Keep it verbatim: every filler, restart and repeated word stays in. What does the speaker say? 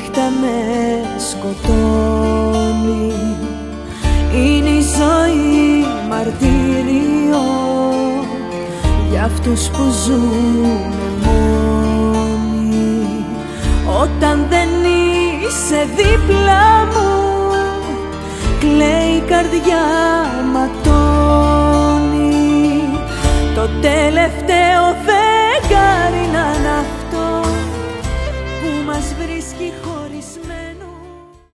νύχτα με σκοτώνει. Είναι η ζωή μαρτύριο για αυτούς που ζουνε μόνοι. Όταν δεν είσαι δίπλα μου, κλαίει η καρδιά, ματώνει. Το τελευταίο φεγγάρι να είναι αυτό που μας βρίσκει χωρισμένοι.